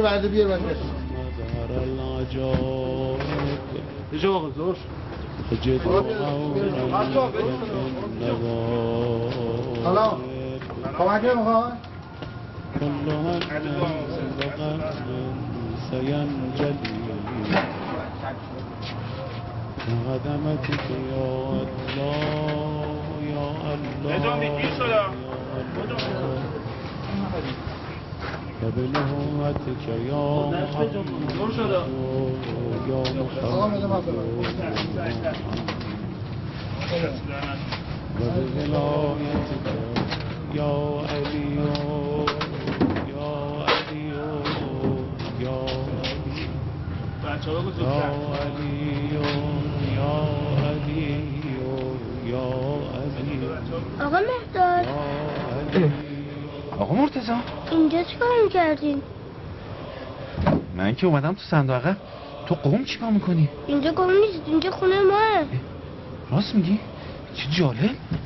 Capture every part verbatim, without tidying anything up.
برو برده بیار من کسی اینجا آقا زور حالا کمک نمیخواد؟ قدمتك يا الله يا الله بنهوتك يا محمد يا محمد وبولايتك يا علي يا علي يا علي يا علي يا علي آقا مهداد آقا مرتضی اینجا چیکار میکردین؟ من که اومدم تو صندوقه. تو قوم چیکار میکنی؟ اینجا قوم نیست، اینجا خونه ماه. راست میگی؟ چه جالب.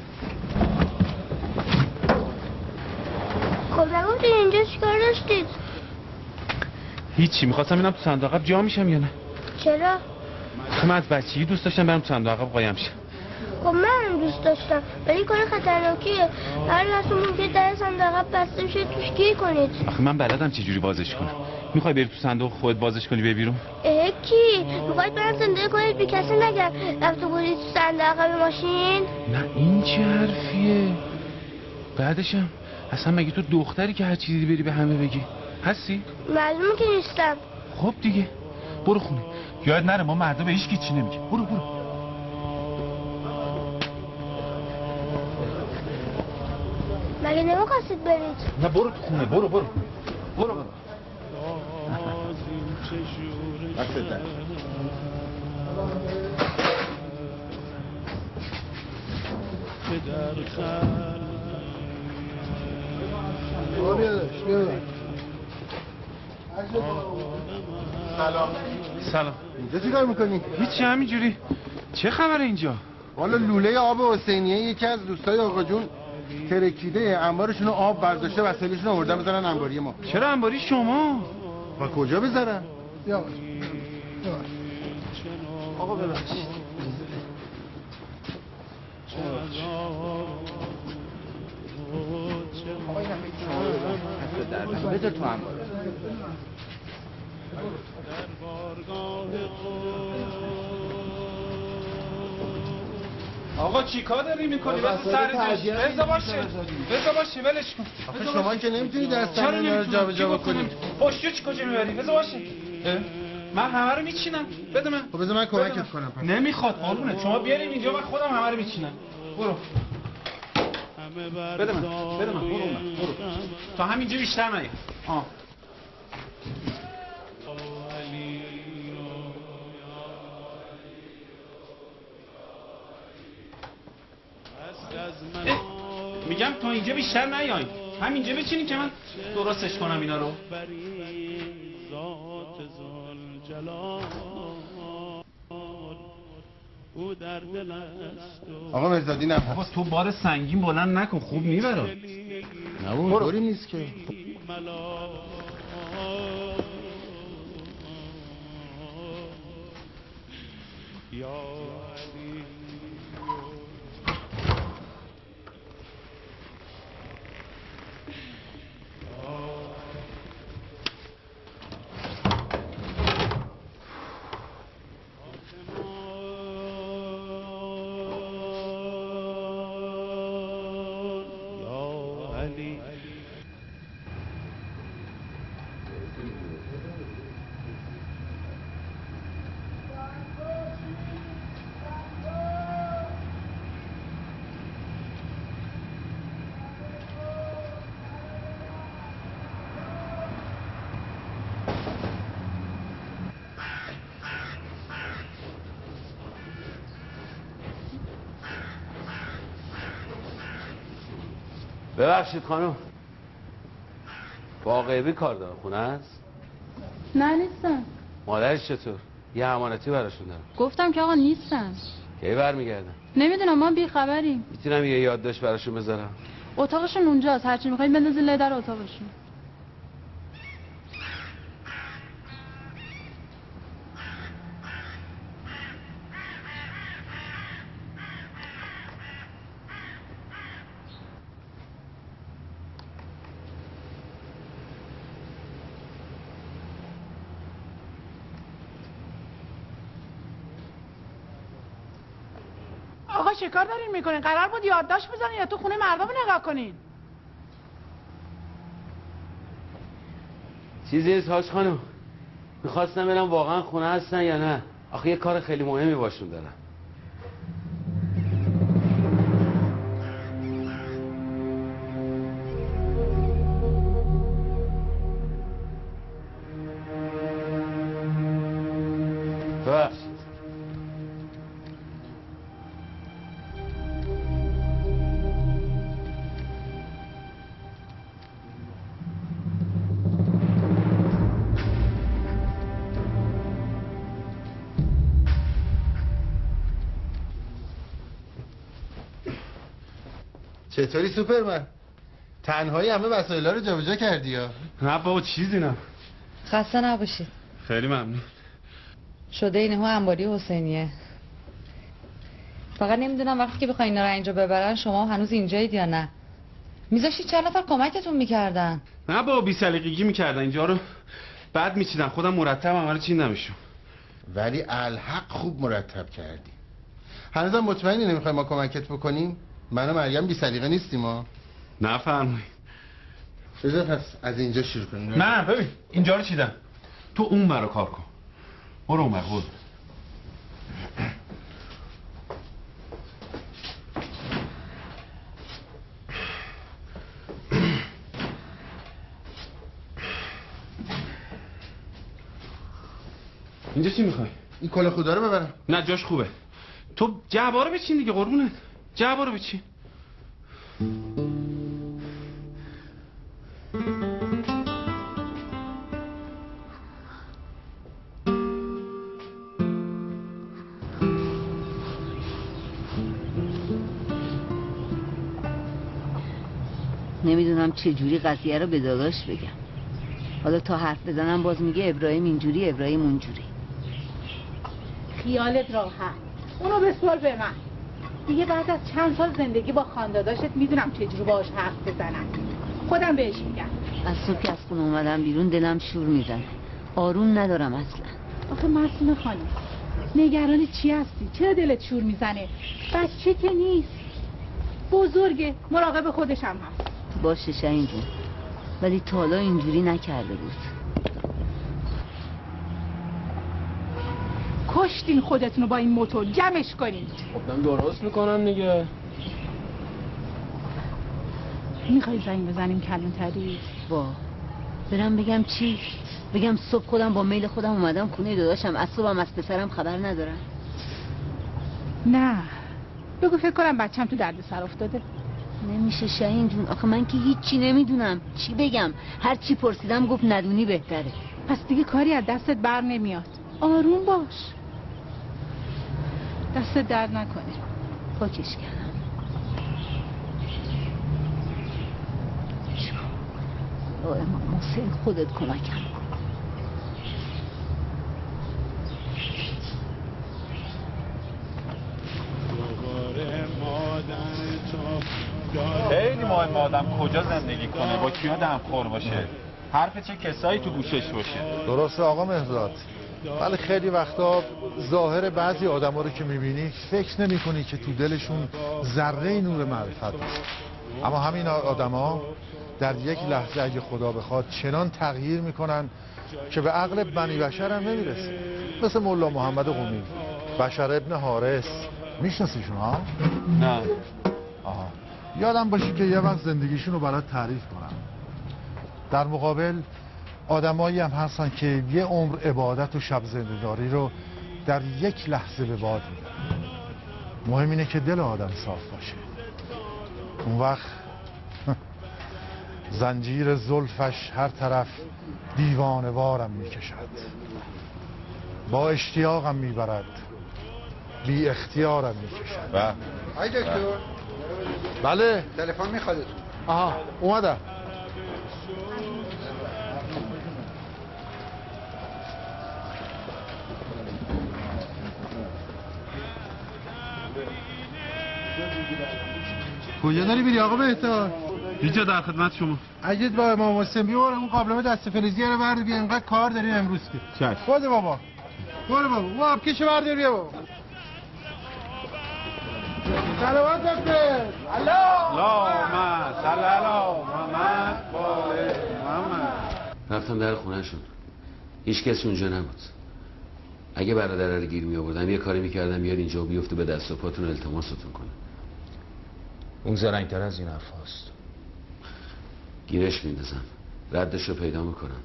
خب نگفتین اینجا چیکار داشتید؟ هیچی، میخواستم ببینم تو صندوقه جا میشم یا نه. چرا؟ خب من از بچگی دوست داشتم برم تو صندوقه قایم شم. خب من دوست داشتم ولی کار خطرناکیه. هر لحظه ممکنه در صندوق بسته بشه توش گیر کنید. آخه من بلدم چه جوری بازش کنم. میخوای بری تو صندوق خودت بازش کنی بری بیرون؟ اه کی؟ میخواید برم زنده کنید بی کسی نگه رفته بودید تو صندوق به ماشین؟ نه این چه حرفیه؟ بعدشم اصلا مگه تو دختری که هر چیزی بری به همه بگی؟ هستی؟ معلومه که نیستم. خب دیگه برو خونه. یاد نره ما مردا به هیچ کی چی نمیگیم. برو برو. مگه نمیخواستید برید؟ نه برو تو خونه. برو برو برو برو. بسته سلام. سلام. اینجا چی کار میکنی؟ هیچی همینجوری. چه خبره اینجا؟ والا لوله آب حسینیه یکی از دوستای آقا جون ترکیده انبارشون آب برداشته وسایلشون آوردن بذارن انباری ما. چرا انباری شما؟ و کجا بذارن؟ یا آقا ببخشید. آقا اینم بذار تو انبار. آقا چی کار داری میکنی؟ بس سرش بذار باشه بذار باشه ولش کن. آخه شما که نمیتونی دستان اینا رو جا به جا بکنی. پشتو چی کجا میبری؟ بذار باشه. من همه رو میچینم. بده من. خب بذار من کمکت کنم. نمیخواد قربونت. شما بیارین اینجا من خودم همه رو میچینم. برو. بده من. بده من. برو من. برو. تا همینجا بیشتر نیا. آه. میگم تا اینجا بیشتر نیاین. همینجا بچینین که من درستش کنم اینا رو. آقا مرزادی نه. بابا تو بار سنگین بلند نکن خوب میبره. نه اون طوری نیست که. ببخشید خانم، با غیبی کار داره، خونه است؟ نه نیستم. مادرش چطور؟ یه امانتی براشون دارم. گفتم که آقا نیستم. کی برمیگردن؟ نمیدونم، ما بیخبریم. میتونم یه یادداشت براشون بذارم؟ اتاقشون اونجاست، هرچی میخواید بندازید لای در اتاقشون. چه کار دارین میکنین؟ قرار بود یادداشت بزنین یا تو خونه مردم نگاه کنین؟ چیزی نیست حاج خانم، میخواستم برم واقعا خونه هستن یا نه. آخه یه کار خیلی مهمی باشون دارم. ببخشید. چطوری سوپرمن؟ تنهایی همه وسایل‌ها رو جابجا کردی یا؟ نه بابا چیزی نه. خسته نباشید. خیلی ممنون. شده اینه ها انباری حسینیه. فقط نمیدونم وقتی که بخواین اینا رو اینجا ببرن شما هنوز اینجایید یا نه. میذاشتی چند نفر کمکتون میکردن. نه بابا بی سلیقگی میکردن اینجا رو بعد میچیدن. خودم مرتب همه رو چیندمشون. ولی الحق خوب مرتب کردی. هنوزم مطمئنی نمیخوای ما کمکت بکنیم؟ من و مریم بی سلیقه نیستیم ما. نه فرمایید. بذار پس از اینجا شروع کنیم. نه ببین اینجا رو چیدم. تو اون برو کار کن. برو اون برو. اینجا چی میخوای؟ این کلا خدا رو ببرم. نه جاش خوبه. تو جعبه رو بچین دیگه قربونت. جعبه رو بچین. نمیدونم چه جوری قضیه رو به داداش بگم. حالا تا حرف بزنم باز میگه ابراهیم اینجوری ابراهیم اونجوری. خیالت راحت. اونو بسپار به من. دیگه بعد از چند سال زندگی با خانداداشت میدونم چجوری باهاش حرف بزنم. خودم بهش میگم. از صبح که از خونه اومدم بیرون دلم شور میزنه. آروم ندارم اصلا. آخه معصومه خانم نگران چی هستی؟ چرا دلت شور میزنه؟ بچه که نیست. بزرگه. مراقب خودش هم هست. باشه شاهین جون. ولی تا حالا اینجوری نکرده بود. کشتین خودتونو با این موتور. جمعش کنین. خب درست میکنم دیگه. میخوای زنگ بزنیم کلانتری؟ با برم بگم چی؟ بگم صبح خودم با میل خودم اومدم خونه داداشم از صبحم از پسرم خبر ندارم. نه بگو فکر کنم بچم تو درد سر افتاده. نمیشه شاهین جون. آخه من که هیچی نمیدونم. چی بگم؟ هر چی پرسیدم گفت ندونی بهتره. پس دیگه کاری از دستت بر نمیاد. آروم باش. دستت درد نکنه. پاکش کردم. آه امام حسین خودت کمکم کن. خیلی مهم آدم کجا زندگی کنه با کیا دمخور باشه حرف چه کسایی تو گوشش باشه. درسته آقا مهرزاد. ولی خیلی وقتا ظاهر بعضی آدما رو که میبینی فکر نمی کنی که تو دلشون ذره نور معرفت باشه. اما همین آدما در یک لحظه اگه خدا بخواد چنان تغییر میکنن که به عقل بنی بشر هم نمیرسه. مثل مولا محمد قمی، بشر ابن حارس. میشناسیشون ها؟ نه. آها. یادم باشه که یه وقت زندگیشون رو برات تعریف کنم. در مقابل آدمایی هم هستن که یه عمر عبادت و شب زنده‌داری رو در یک لحظه به باد میدن. مهم اینه که دل آدم صاف باشه. اون وقت زنجیر زلفش هر طرف دیوانوارم میکشد، با اشتیاقم میبرد، بی اختیارم میکشد. و ای دکتر. بله تلفن میخوادتون. آها اومدم. کجا داری بیری آقا بهتر؟ اینجا در خدمت شما. اگه با امام حسین بیار اون قابلمه دست فلزی رو برد بیا، اینقدر کار داریم امروز که. چشم. خود بابا. برو بابا. اون آبکشو بردار بیا بابا. سلامات دکتر. اللهم صل علی محمد و آل محمد. رفتم در خونهشون، هیچ کسی اونجا نبود. اگه برادر رو گیر می آوردم یه کاری میکردم بیاد اینجا و بیفته به دست و پاتون التماستون کنه. اون زرنگتر از این حرف هست. گیرش میندازم، ردش رو پیدا میکنم.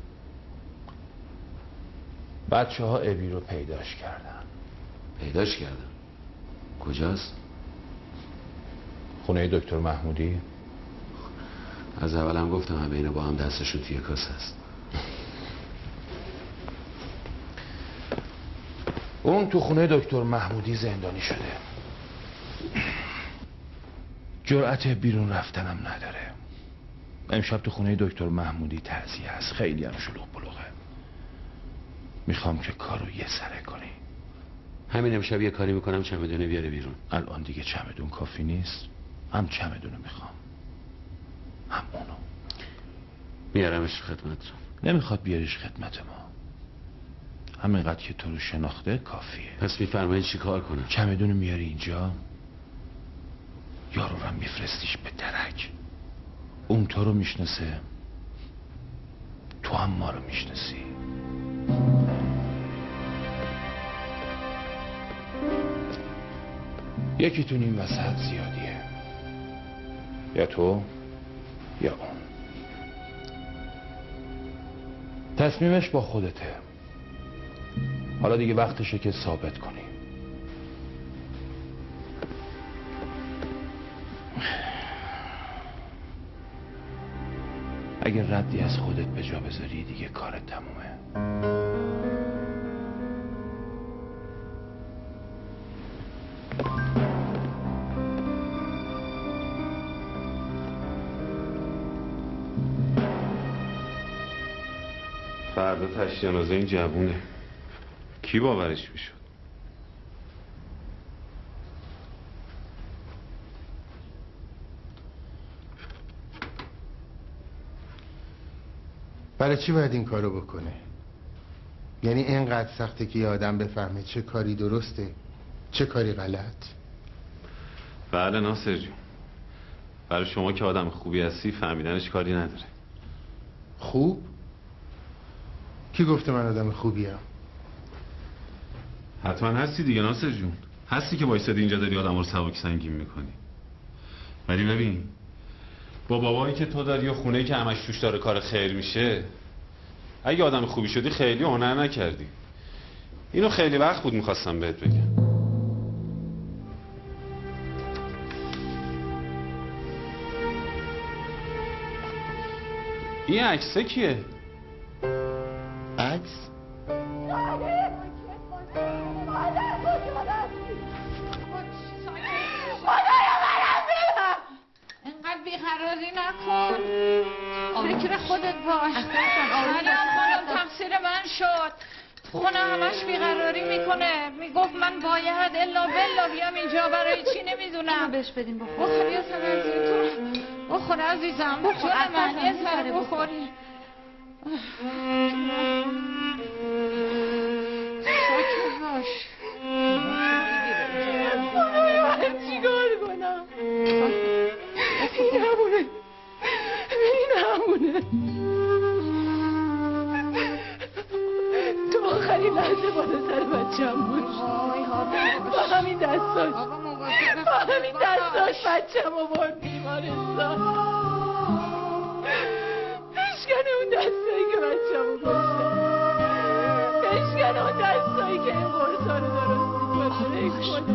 بچه ها ابی رو پیداش کردن. پیداش کردم؟ کجاست؟ خونه دکتر محمودی. از اولم گفتم همه اینا با هم دستشون توی کاسه است. اون تو خونه دکتر محمودی زندانی شده، جرأت بیرون رفتنم نداره. امشب تو خونه دکتر محمودی تعزیه است، خیلی هم شلوغ بلوغه. میخوام که کارو یه سره کنی. همین امشب یه کاری میکنم چمدونه بیاره بیرون. الان دیگه چمدون کافی نیست، هم چمدونو میخوام هم اونو. میارمش خدمتتون. نمیخواد بیاریش خدمت ما، همینقدر که تو رو شناخته کافیه. پس میفرمایید چی کار کنم؟ چمدونو میاری اینجا، یارو رو میفرستیش به درک. اون تو رو میشناسه، تو هم ما رو میشناسی. یکیتون این وسط زیادیه، یا تو یا اون. تصمیمش با خودته. حالا دیگه وقتشه که ثابت کنی. اگر ردی از خودت به جا بذاری دیگه کارت تمومه. فردا تشییع جنازه این جوونه، کی باورش میشد؟ برای چی باید این کارو بکنه؟ یعنی اینقدر سخته که یه آدم بفهمه چه کاری درسته چه کاری غلط؟ بله ناصر جون، برای شما که آدم خوبی هستی فهمیدنش کاری نداره. خوب؟ کی گفته من آدم خوبیم؟ حتما هستی دیگه ناصر جون، هستی که وایسادی اینجا داری آدم رو سبک سنگین میکنی. ولی ببین با بابایی که تو داری و خونه‌ای که همش توش داره کار خیر میشه، اگه آدم خوبی شدی خیلی هنر نکردی. اینو خیلی وقت بود میخواستم بهت بگم. این عکسه کیه؟ عکس؟ اینقدر بیقراری نکن، فکر خودت باش. مریم خانم تقصیر من شد، خونه همش بیقراری میکنه، میگفت من باید الا بلا بیام اینجا، برای چی نمیدونم. بهش بدیم بخور. بخور یه سر از این تو بخور عزیزم، بخور من یه سر بخوری. ساکت باش. خدای من چیکار کنم؟ این همونه، این همونه. تو آخرین لحظه بالا سر بچه‌م بود، با همین دستاش با همین دستاش بچه‌م آورد بیمارستان. بشکنه اون دستایی که بچه‌مو کشته، بشکنه اون دستایی که این قرصا رو درست میکنه. ای خدا،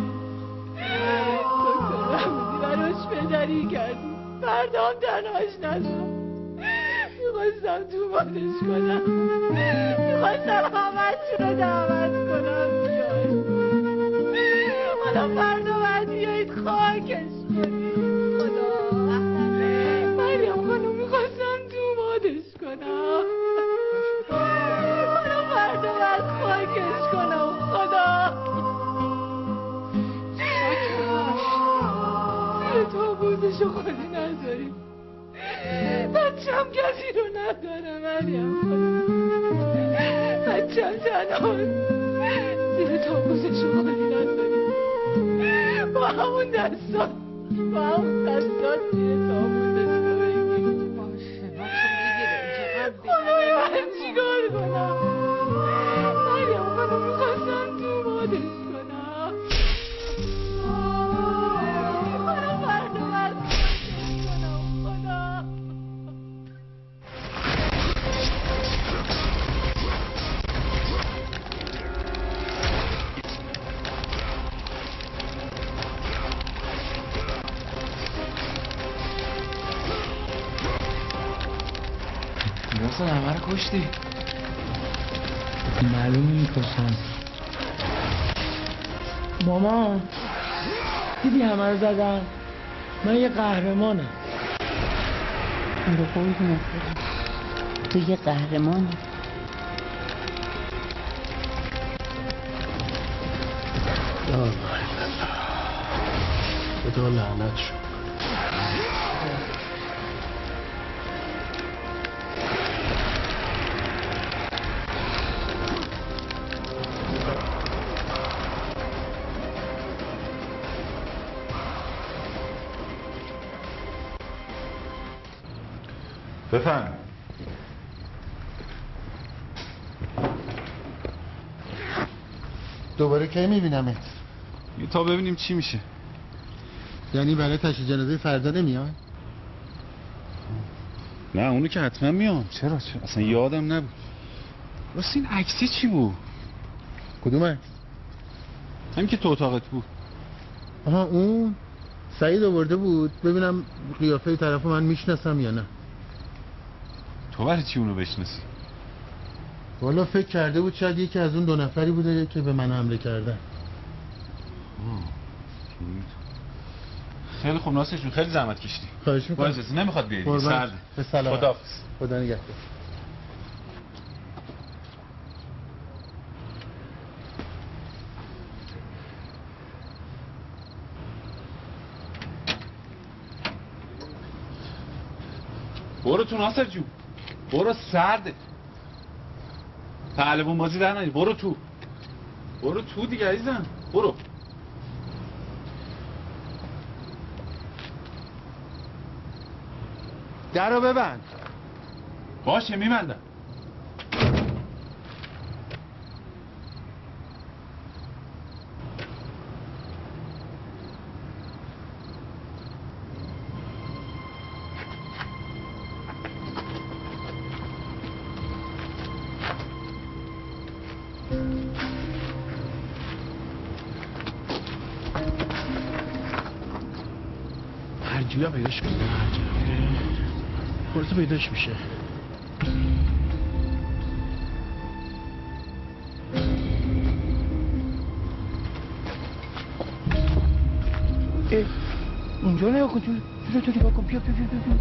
دکتر محمودی براش پدری کردی، فردا هم تنهاش نذار. میخواستم تو مالش کنم، میخواستم همتون رو دعوت کنم بیاید، حالا فردا باید بیایید خاکش کنید. خدا، مریم خانم میخواستم تو مالش کنم، حالا فردا باید خاکش کنم. خدا ساکت باش، زیر تو بوزشو خودی نذاریم، بچه‌م کسی رو نداره. مریم بچه‌م تنها، زیر تابوزش رو خالی نذاریم، با همون دستات با همون دستات زیر تابوتش رو بگیر. باشه باشه بگیره چقدر خدای من چیکار کنم؟ مریم خانم میخواستم تو مادش کنم. خانم برنامه کنم خدا. میرسن همه رو کشتی. معلومه میکشن. مامان دیدی همه رو زدن؟ من یه قهرمانم. رو قربونت برم. تو یه قهرمانی. یا الله خدا لعنت شد. بفهم. دوباره کی میبینمت؟ تا ببینیم چی میشه. یعنی برای تشییع جنازه فردا نمیاد؟ نه اونو که حتما میام. چرا چرا اصلا یادم نبود. راست این عکسی چی بود؟ کدوم عکس؟ همین که تو اتاقت بود. آها اون سعید آورده بود ببینم قیافه طرفو من میشناسم یا نه. تو برای چی اونو بشناسی؟ والا فکر کرده بود شاید یکی از اون دو نفری بوده که به من حمله کردن. خیلی خوب ناصر جون خیلی زحمت کشیدی. خواهش میکنم. با اجازه نمیخواد بیاری. سرده. به سلامت. خداحافظ. خدا نگهدار. برو تو ناصر جون. برو سرده. پهلوان بازی در نهی. برو تو. برو تو دیگه عزیزم. برو. در رو ببند. باشه میبندم. هرجوری پیداش کنه هرجوری خورده پیداش میشه. اه اونجا نگاه کن. جلو تو نگاه کن. بیا بیا بیا بیا.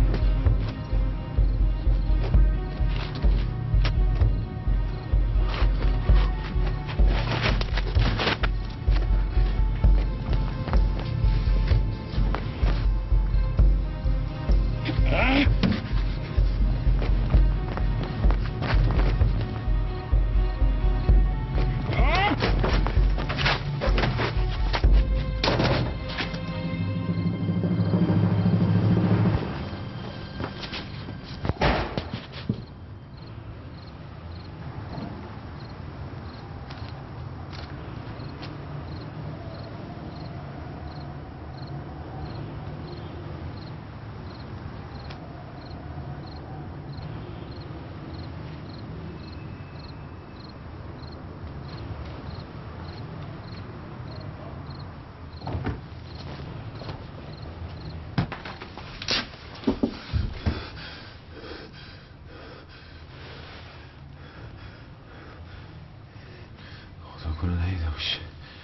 کنه ندیده باشه.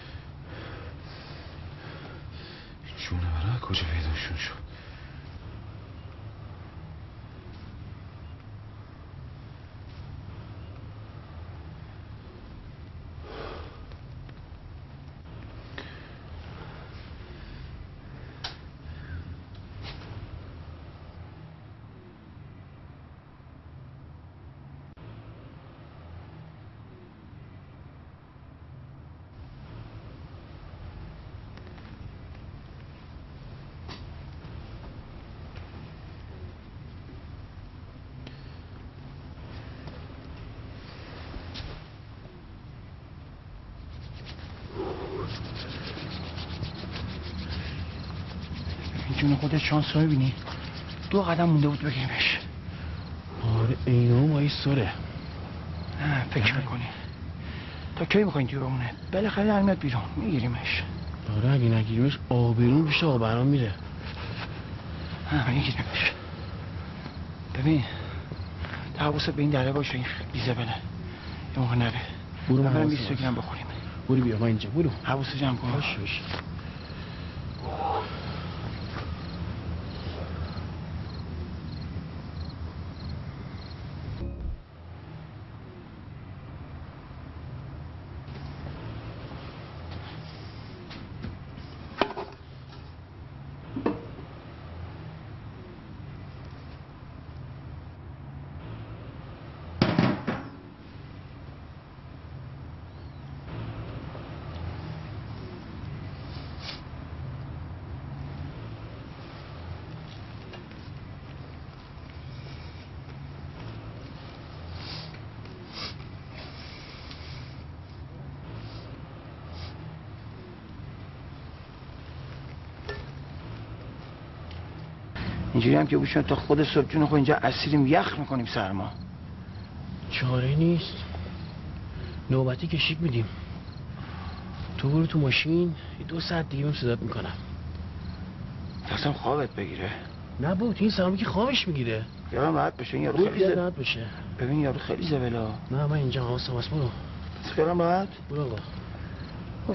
جونه برای کجا پیداشون شد؟ جون خودت شانس رو میبینی؟ دو قدم مونده بود بگیریمش. آره اینو ما ایستاره. نه فکر میکنی تا کی میخواین تو بمونه؟ بالاخره در میاد بیرون میگیریمش. آره اگه نگیریمش آبرون پیش آبران میره. ها میگیریمش. ببین حواست به این دره باشه، این بیزه بله یه موقع نره. برو من برم حواسم بیست گرم بخوریم. برو بیا من اینجا برو. حواست جمع کن. باش باش. اینجوری هم که بوشون تا خود صبح جون خود اینجا اسیریم یخ میکنیم سرما. چاره نیست، نوبتی کشیک میدیم. تو برو تو ماشین دو ساعت دیگه بهم صدات میکنم. ترسم خوابت بگیره. نه بود این سلامی که خوابش میگیره. یارم راحت بشه، این یارو خیلی راحت بشه. ببین یارو خیلی زبلا. نه من اینجا حواسم هست. برو خیالم راحت. برو آقا. خوش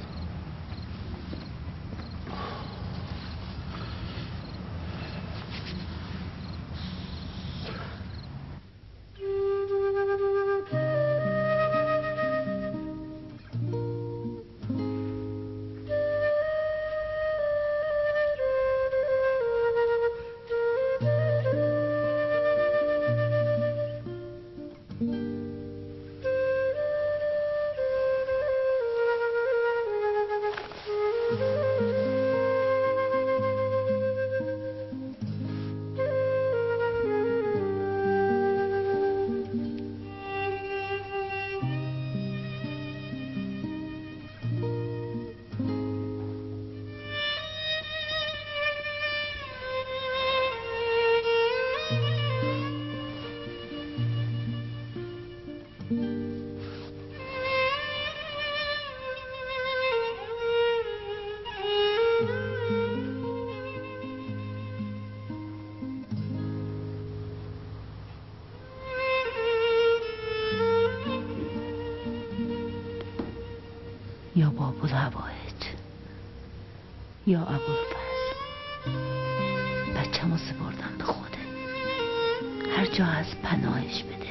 یا باب الهوایج یا ابوالفضل، بچه‌مو سپردم به خوده، هر جا از پناهش بده.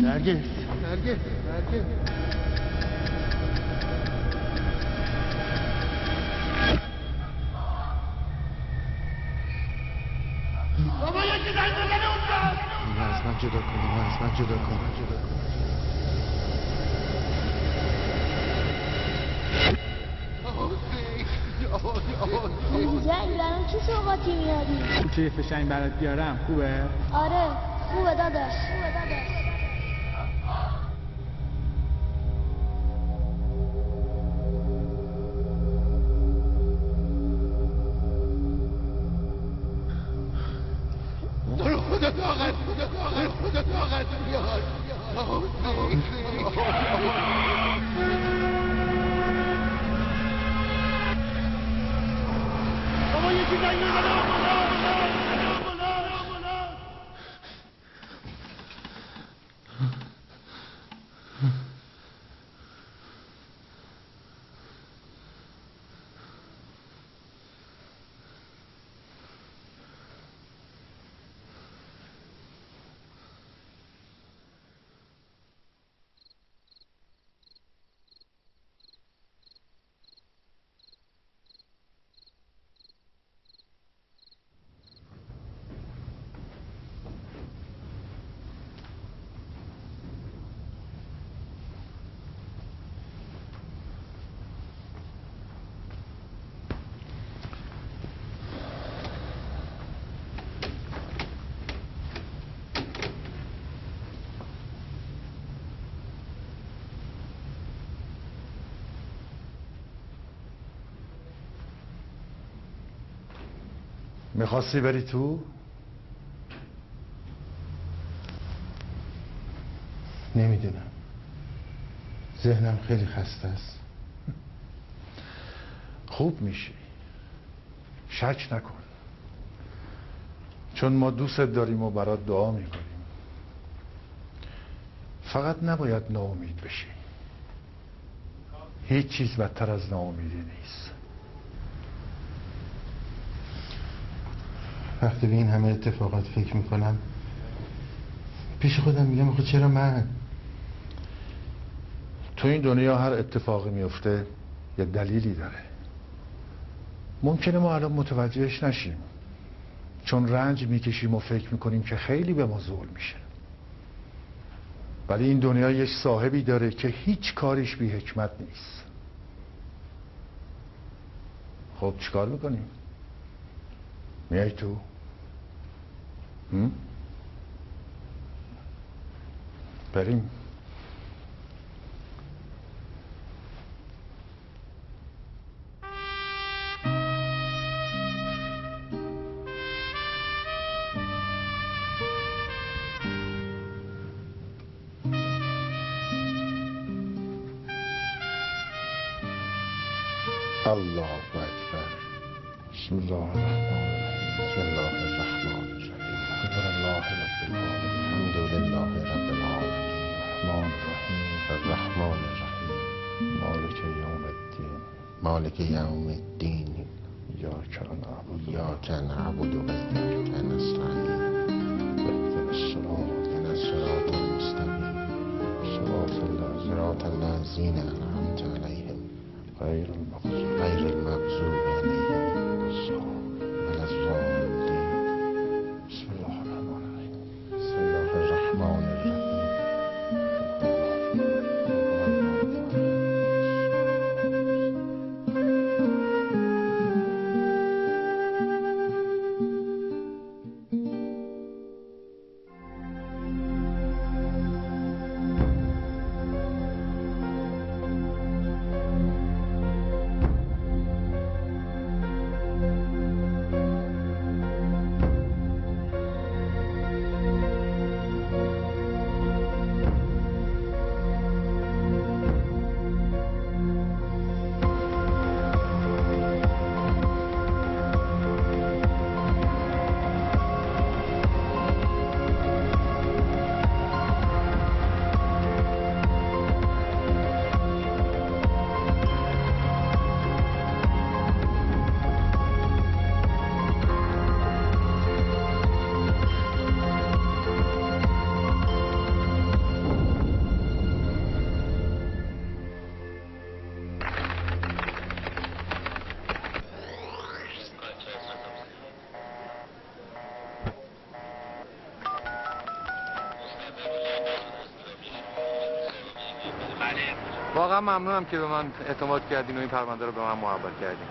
نرگس نرگس نرگس بابا یکی زنگ بزنه اونجا. اینو از من جدا کن، اینو از من جدا کن، جدا کن. جنگ برام چه سوغاتی میاری؟ چه فشنگ برات بیارم خوبه؟ آره خوبه داداش خوبه داداش. خدا طاقت خدا طاقت بیار. بابا یکی زنگ بزنه. میخواستی بری تو؟ نمیدونم، ذهنم خیلی خسته است. خوب میشی، شک نکن، چون ما دوست داریم و برات دعا میکنیم. فقط نباید ناامید بشی. هیچ چیز بدتر از ناامیدی نیست. وقتی به این همه اتفاقات فکر میکنم پیش خودم میگم خود چرا من؟ تو این دنیا هر اتفاقی میفته یه دلیلی داره. ممکنه ما الان متوجهش نشیم، چون رنج میکشیم و فکر میکنیم که خیلی به ما ظلم میشه، ولی این دنیا یک صاحبی داره که هیچ کاریش بی حکمت نیست. خب چیکار میکنیم؟ میای تو؟ هم؟ بریم. الله اکبر. بسم الله الرحمن الرحیم. بسم الله الرحمن الرحیم. الحمد لله رب العالمین. الحمد لله رب العالمین. الرحمن الرحیم. الرحمن الرحیم. مالک یوم الدین. مالک یوم الدین. ایاک نعبد ایاک نعبد و ایاک نستعین. اهدنا الصراط الصراط المستقیم. صراط الذین انعمت علیهم غیر المغضوب غیر المغضوب علیهم ولا الضالین. بسم الله الرحمن الرحیم. بسم الله الرحمن الرحیم. واقعا ممنونم که به من اعتماد کردین و این پرونده رو به من محول کردین.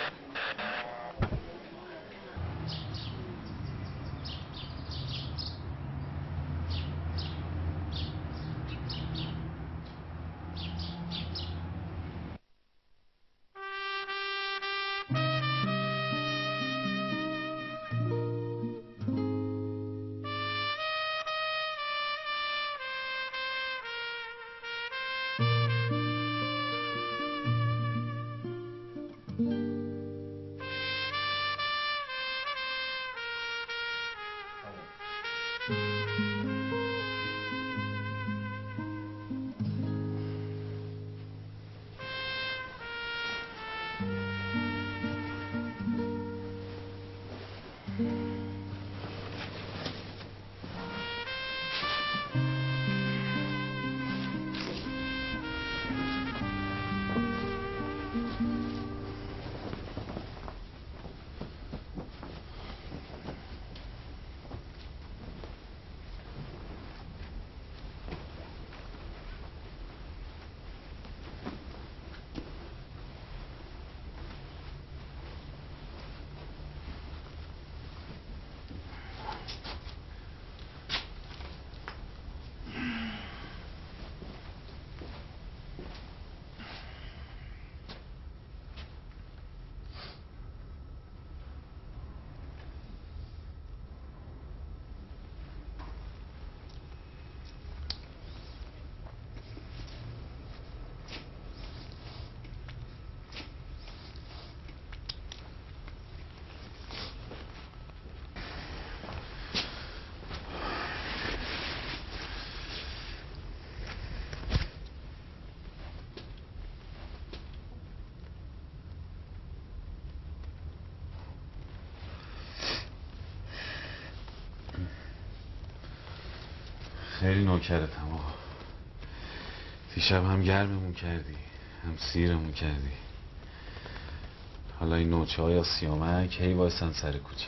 خیلی نوکرتم آقا. دیشب هم گرممون کردی هم سیرمون کردی. حالا این نوچه های سیامک هی وایسن سر کوچه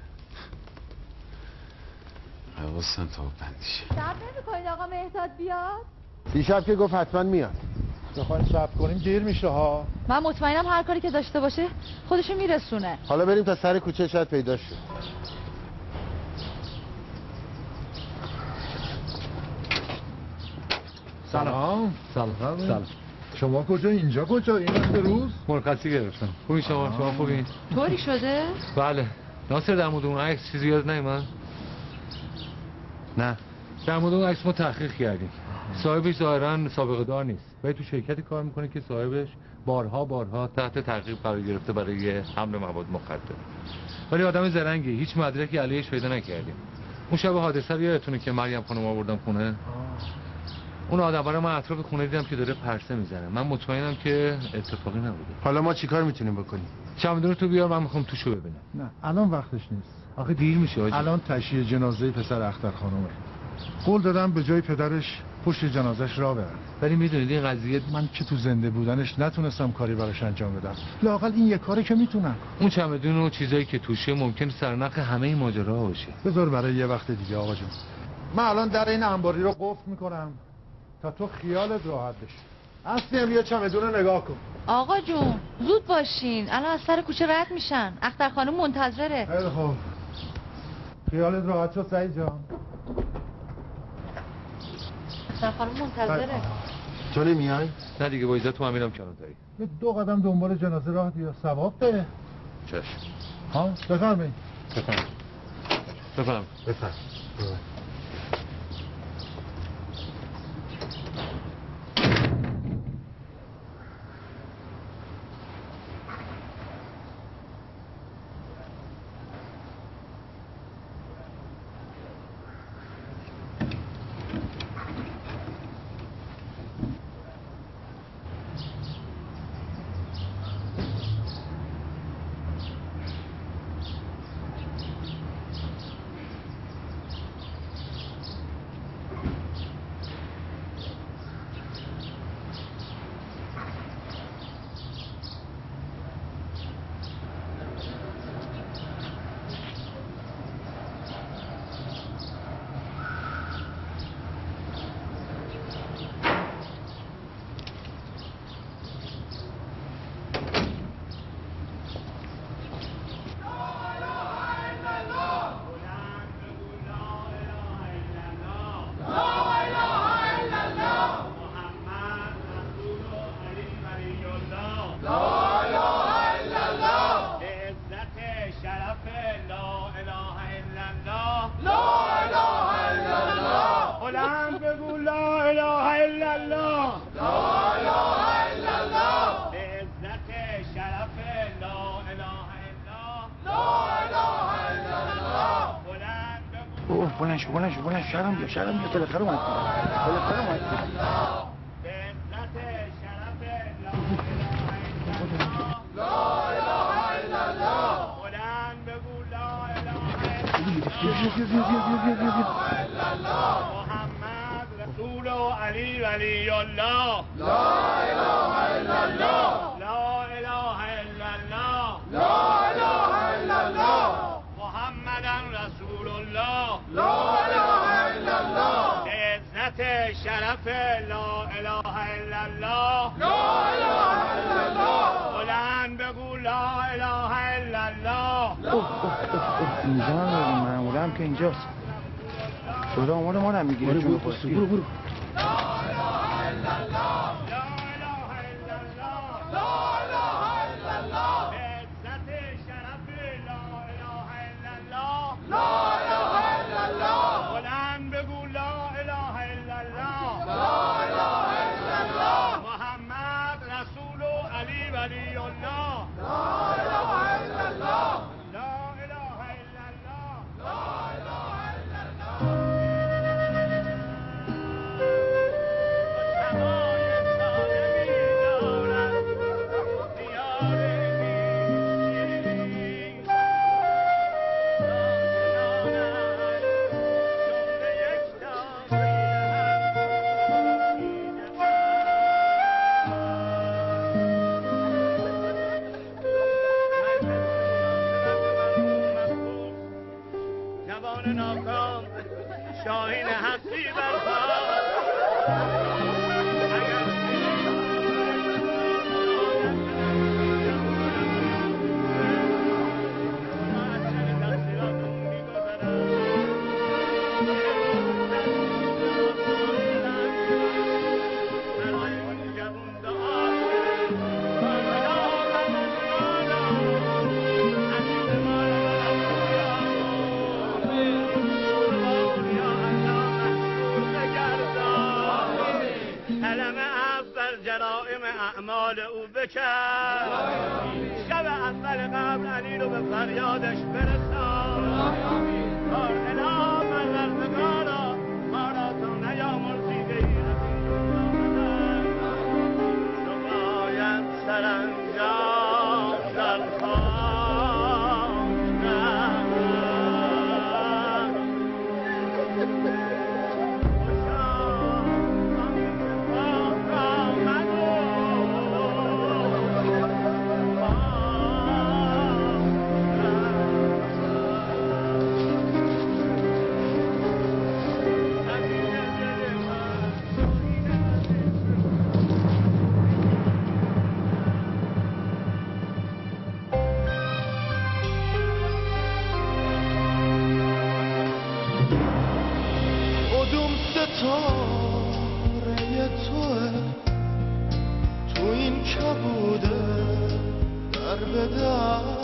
حواسن تا بندیشه. صبر نمی‌کنید آقا مهداد بیاد؟ دیشب که گفت حتما میاد. بخوایم صبر کنیم دیر میشه ها. من مطمئنم هر کاری که داشته باشه خودشو میرسونه. حالا بریم تا سر کوچه شاید پیدا شد. سلام. سلام. سلام. شما کجا اینجا کجا این وقت روز؟ مرخصی گرفتم. خوبی شما؟ شما خوبین؟ طوری شده؟ بله. ناصر در مورد اون عکس چیزی یاد نیومد؟ نه. در مورد اون عکس ما تحقیق کردیم. صاحبش ظاهرا سابقه دار نیست. ولی تو شرکتی کار میکنه که صاحبش بارها بارها تحت تعقیب قرار گرفته برای حمل مواد مخدر. ولی آدم زرنگی، هیچ مدرکی علیهش پیدا نکردیم. اون شب حادثه رو یادتونه که مریم خانم آوردم خونه؟ اون آدم رو من اطراف خونه دیدم که داره پرسه میزنه. من مطمئنم که اتفاقی نبوده. حالا ما چیکار میتونیم بکنیم؟ چمدون تو بیار، من میخوام توشو ببینم. نه الان وقتش نیست. آخه دیر میشه آجی. الان تشییع جنازه پسر اختر خانومه. قول دادم به جای پدرش پشت جنازش را برن. ولی میدونید این قضیه من که تو زنده بودنش نتونستم کاری براش انجام بدم. لااقل این یه کاری که میتونم. اون چمدون و چیزایی که توشه ممکن سرنخ همه این ماجرا باشه. بذار برای یه وقت دیگه آقا جون. من الان در این انباری رو قفل میکنم تا تو خیالت راحت بشه. اصلا یه چمدون رو نگاه کن. آقا جون زود باشین، الان از سر کوچه رد میشن. اختر خانم منتظره. خیلی خوب. خیالت راحت شد سعید جان. اختر خانم منتظره. تو نمیای؟ نه دیگه با عزت تو هم میرم کلانتری. یه دو قدم دنبال جنازه راه بیا، ثواب ده. چشم. ها بفرمایید. بفرمایید. بفرمایید. بفرمایید. لا اله الا الله به عزت شرف لا اله الا لا اله الا الله اوه بلند شو بلند شو بلند شو شرم بیا شرم بیا بالاخره اومد بالاخره اومد به عزت شرف لا اله الا الله بلند بگو لا اله الا الله محمد رسول و علی ولی الله لا اله الا الله لا اله الا الله لا اله الا الله محمدن رسول الله لا اله الا الله به عزت شرف لا اله الا الله لا اله الا الله بلند بگو لا اله الا الله اینجا هم معمولا هم که اینجاست جدا آمار ما هم میگیره جون خواستی برو برو بلند بگو لا اله الا الله محمد رسول و علی ولی الله لا اله الا الله لا اله الا الله لا اله الا جوان ناکام شاهین هستی برپا اعمال او بکر شب اول قبل علی رو به فریادش برسان کار اله ملرزگارا ما را تا نیامرزیده ای از این دنیا بدن تو باید سرانجام در ستاره توه تو این کبوده در به در